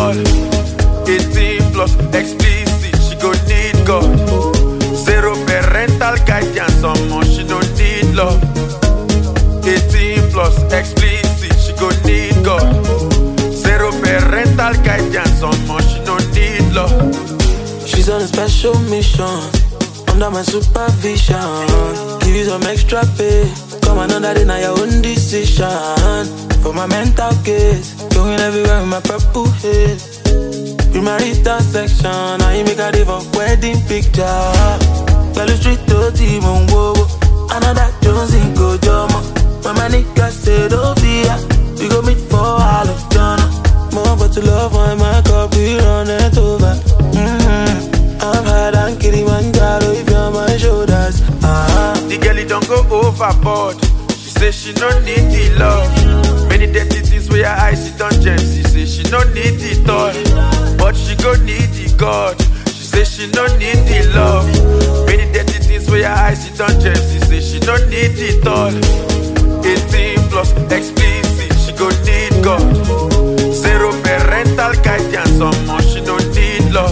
all. 18 plus explicit, she go need God. Zero parental guidance, someone she don't need love. 18 plus explicit, she go need God. Zero parental guidance, someone she don't need love. She's on a special mission, under my supervision. Give you some extra pay, come another day, now your own decision. For my mental case, going everywhere with my purple haze. With my intersection, I make a day for wedding picture. Girl, you street to team on whoa. Another Jones in Kojama. When my niggas say don't fear, we go meet for all of Donna. More but to love on my cup, we run it over. I'm hard and Kilimanjaro if you're on my shoulders. The girl it don't go overboard. She say she no need the love. Many dirty things where her eyes she done gems. She say she no need it all, but she go need the God. She say she no need the love. Many dirty things where her eyes she done gems. She say she no need it all. 18 plus explicit, she go need God. Zero parental guidance, someone she don't need love.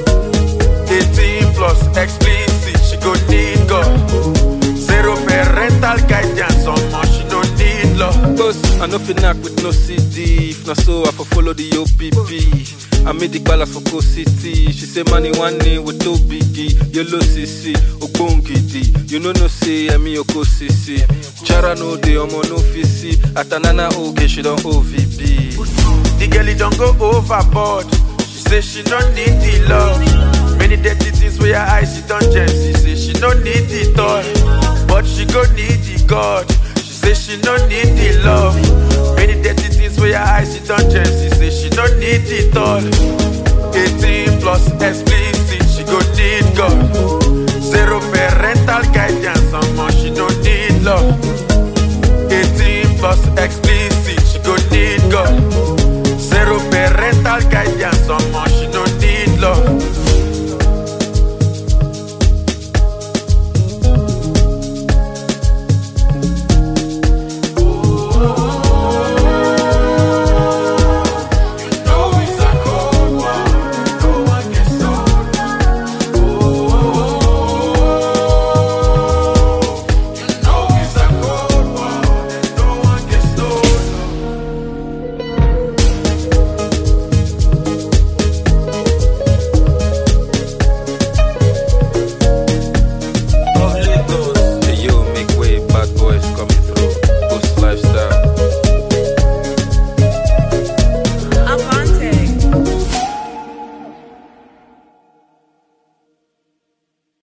18 plus explicit, she go need God. Zero parental guidance, someone she don't need love. Cause I no fit knack with no CD. If not so, I for follow the OPP. I made the balance for Co City. She say money one name with no biggie. Yellow CC, Ogbongidi. You know no say, I mean Oko CC. Chara no day, omo no fisi. Atanana okay, she don't OVB. The girl it don't go overboard. She say she don't need the love. Many dirty things where her eyes she done gems. She say she don't need it all, but she go need the God. She say she don't need the love. Many dirty things where her eyes she done gems. She say she don't need it all. 18 plus SP.